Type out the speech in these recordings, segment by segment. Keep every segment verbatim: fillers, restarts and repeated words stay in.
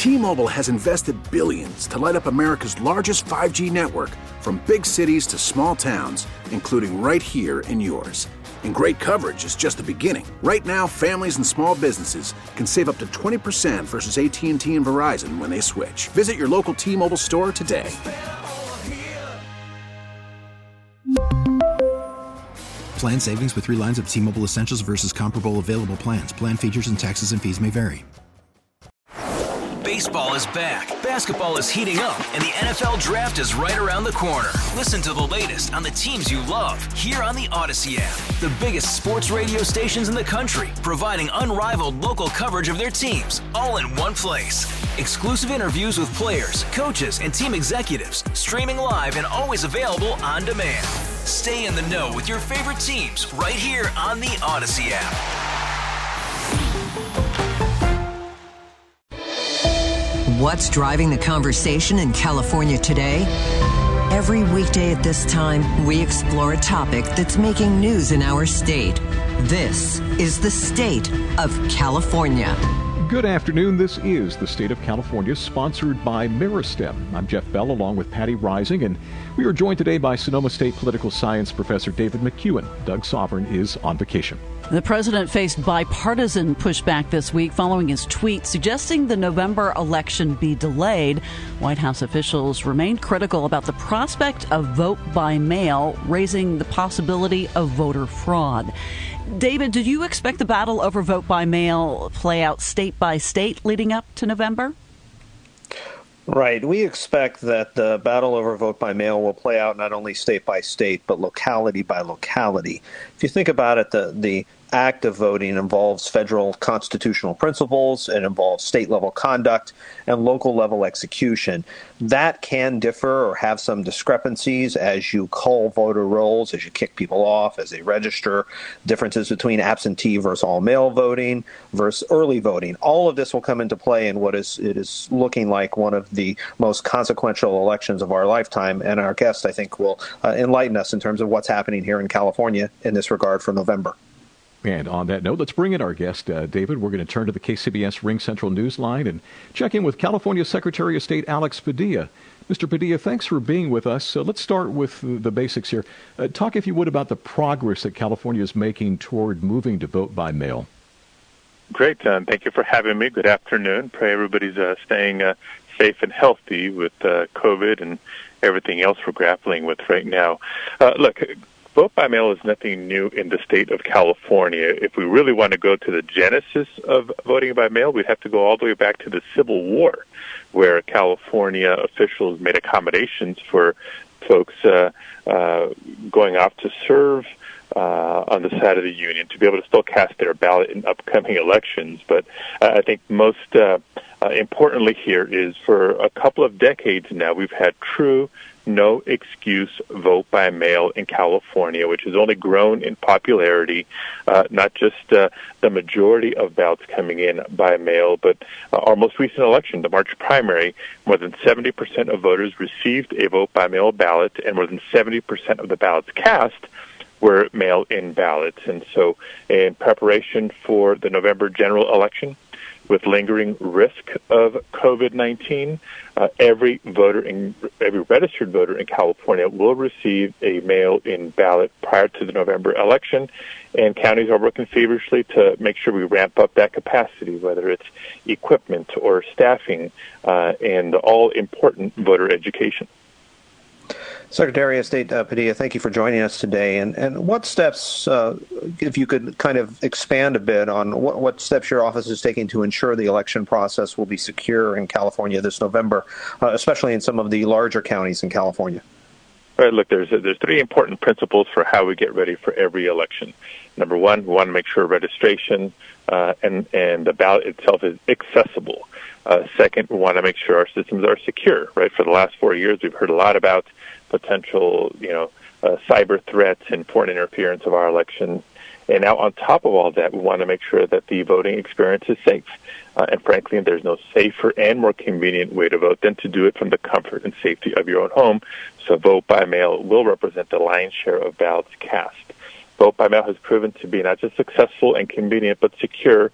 T-Mobile has invested billions to light up America's largest five G network, from big cities to small towns, including right here in yours. And great coverage is just the beginning. Right now, families and small businesses can save up to twenty percent versus A T and T and Verizon when they switch. Visit your local T-Mobile store today. Plan savings with three lines of T-Mobile Essentials versus comparable available plans. Plan features and taxes and fees may vary. Baseball is back, basketball is heating up, and the N F L Draft is right around the corner. Listen to the latest on the teams you love here on the Odyssey app. The biggest sports radio stations in the country, providing unrivaled local coverage of their teams, all in one place. Exclusive interviews with players, coaches, and team executives, streaming live and always available on demand. Stay in the know with your favorite teams right here on the Odyssey app. What's driving the conversation in California today? Every weekday at this time, we explore a topic that's making news in our state. This is the State of California. Good afternoon. This is the State of California, sponsored by Meristem. I'm Jeff Bell, along with Patty Rising, and we are joined today by Sonoma State political science professor David McEwen. Doug Sovereign is on vacation. The president faced bipartisan pushback this week following his tweet suggesting the November election be delayed. White House officials remained critical about the prospect of vote by mail, raising the possibility of voter fraud. David, did you expect the battle over vote by mail play out state by state leading up to November? Right. We expect that the battle over vote by mail will play out not only state by state, but locality by locality. If you think about it, the, the act of voting involves federal constitutional principles, it involves state-level conduct, and local-level execution. That can differ or have some discrepancies as you call voter rolls, as you kick people off, as they register, differences between absentee versus all-mail voting versus early voting. All of this will come into play in what is it is looking like one of the most consequential elections of our lifetime, and our guest, I think, will uh, enlighten us in terms of what's happening here in California in this regard for November. And on that note, let's bring in our guest, uh, David. We're going to turn to the K C B S Ring Central Newsline and check in with California Secretary of State Alex Padilla. Mister Padilla, thanks for being with us. So let's start with the basics here. Uh, talk, if you would, about the progress that California is making toward moving to vote by mail. Great. Um, thank you for having me. Good afternoon. Pray everybody's uh, staying uh, safe and healthy with uh, COVID and everything else we're grappling with right now. Uh, look, vote by mail is nothing new in the state of California. If we really want to go to the genesis of voting by mail, we'd have to go all the way back to the Civil War, where California officials made accommodations for folks uh, uh, going off to serve uh, on the side of the Union to be able to still cast their ballot in upcoming elections. But uh, I think most uh, uh, importantly here is for a couple of decades now, we've had true no excuse vote by mail in California, which has only grown in popularity, uh, not just uh, the majority of ballots coming in by mail, but uh, our most recent election, the March primary, more than seventy percent of voters received a vote by mail ballot, and more than seventy percent of the ballots cast were mail-in ballots. And so in preparation for the November general election, with lingering risk of COVID nineteen, uh, every voter, in, every registered voter in California will receive a mail-in ballot prior to the November election, and counties are working feverishly to make sure we ramp up that capacity, whether it's equipment or staffing, uh, and all-important voter education. Secretary of State uh, Padilla, thank you for joining us today. And, and what steps, uh, if you could kind of expand a bit on what, what steps your office is taking to ensure the election process will be secure in California this November, uh, especially in some of the larger counties in California? All right, look, there's there's three important principles for how we get ready for every election. Number one, we want to make sure registration uh, and, and the ballot itself is accessible. Uh, second, we want to make sure our systems are secure, right? For the last four years, we've heard a lot about potential, you know, uh, cyber threats and foreign interference of our elections. And now on top of all that, we want to make sure that the voting experience is safe. Uh, and frankly, there's no safer and more convenient way to vote than to do it from the comfort and safety of your own home. So vote by mail will represent the lion's share of ballots cast. Vote by mail has proven to be not just successful and convenient, but secure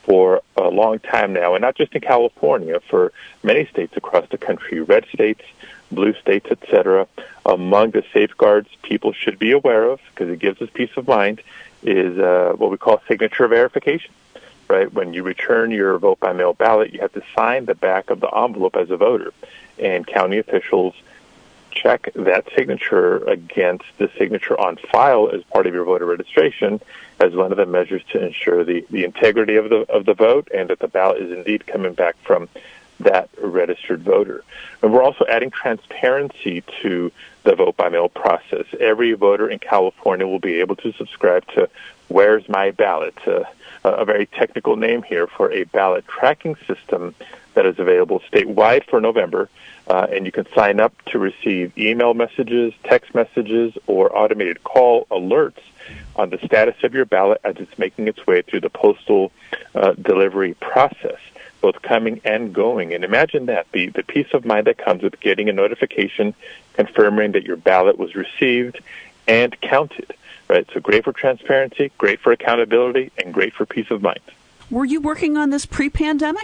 for a long time now, and not just in California, for many states across the country, red states, blue states, et cetera. Among the safeguards people should be aware of, because it gives us peace of mind, is uh, what we call signature verification. Right? When you return your vote-by-mail ballot, you have to sign the back of the envelope as a voter, and county officials check that signature against the signature on file as part of your voter registration as one of the measures to ensure the, the integrity of the of the vote and that the ballot is indeed coming back from that registered voter. And we're also adding transparency to the vote-by-mail process. Every voter in California will be able to subscribe to Where's My Ballot, uh, a very technical name here for a ballot tracking system that is available statewide for November, uh, and you can sign up to receive email messages, text messages, or automated call alerts on the status of your ballot as it's making its way through the postal uh, delivery process, both coming and going. And imagine that, the, the peace of mind that comes with getting a notification confirming that your ballot was received and counted. Right, so great for transparency, great for accountability, and great for peace of mind. Were you working on this pre-pandemic?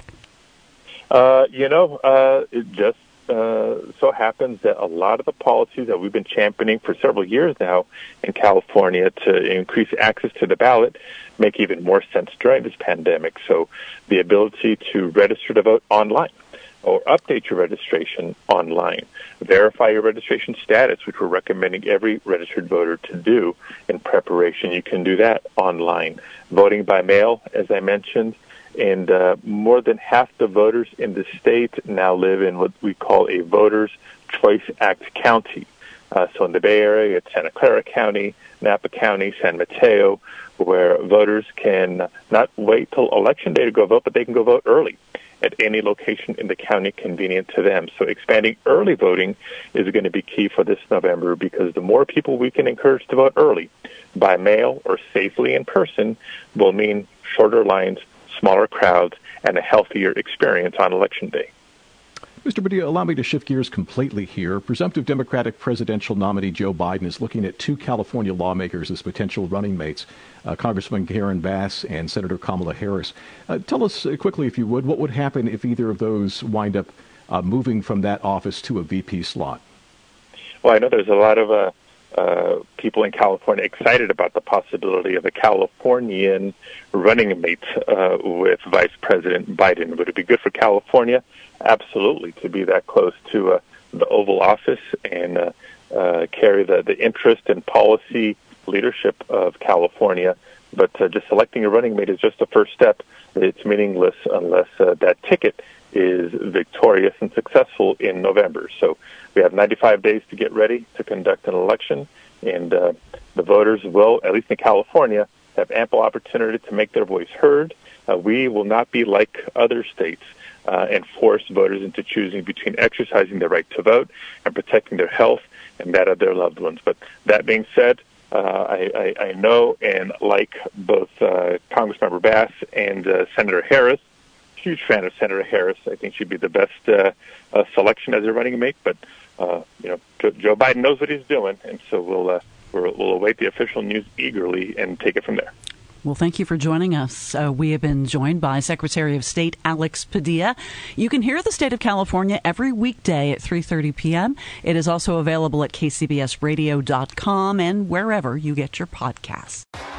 Uh, you know, uh, it just uh, so happens that a lot of the policies that we've been championing for several years now in California to increase access to the ballot make even more sense during this pandemic. So the ability to register to vote online, or update your registration online, verify your registration status, which we're recommending every registered voter to do in preparation. You can do that online. Voting by mail, as I mentioned, and uh, more than half the voters in the state now live in what we call a Voters' Choice Act county. Uh, so in the Bay Area, it's Santa Clara County, Napa County, San Mateo, where voters can not wait till Election Day to go vote, but they can go vote early at any location in the county convenient to them. So expanding early voting is going to be key for this November, because the more people we can encourage to vote early, by mail or safely in person, will mean shorter lines, smaller crowds, and a healthier experience on Election Day. Mister Padilla, allow me to shift gears completely here. Presumptive Democratic presidential nominee Joe Biden is looking at two California lawmakers as potential running mates, uh, Congressman Karen Bass and Senator Kamala Harris. Uh, tell us uh, quickly, if you would, what would happen if either of those wind up uh, moving from that office to a V P slot? Well, I know there's a lot of uh, uh, people in California excited about the possibility of a Californian running mate uh, with Vice President Biden. Would it be good for California? Absolutely, to be that close to uh, the Oval Office and uh, uh, carry the, the interest and policy leadership of California. But uh, just selecting a running mate is just the first step. It's meaningless unless uh, that ticket is victorious and successful in November. So we have ninety-five days to get ready to conduct an election, and uh, the voters will, at least in California, have ample opportunity to make their voice heard. Uh, we will not be like other states uh, and force voters into choosing between exercising their right to vote and protecting their health and that of their loved ones. But that being said, uh, I, I, I know and like both uh, Congressmember Bass and uh, Senator Harris. Huge fan of Senator Harris. I think she'd be the best uh, uh, selection as a running mate. But uh, you know, Joe, Joe Biden knows what he's doing, and so we'll, uh, we'll we'll await the official news eagerly and take it from there. Well, thank you for joining us. Uh, we have been joined by Secretary of State Alex Padilla. You can hear the State of California every weekday at three thirty p.m. It is also available at k c b s radio dot com and wherever you get your podcasts.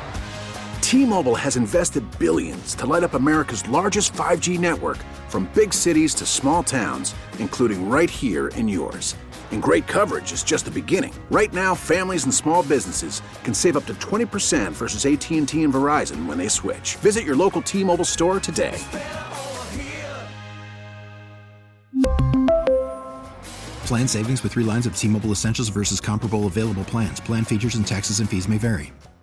T-Mobile has invested billions to light up America's largest five G network, from big cities to small towns, including right here in yours. And great coverage is just the beginning. Right now, families and small businesses can save up to twenty percent versus A T and T and Verizon when they switch. Visit your local T-Mobile store today. Plan savings with three lines of T-Mobile Essentials versus comparable available plans. Plan features and taxes and fees may vary.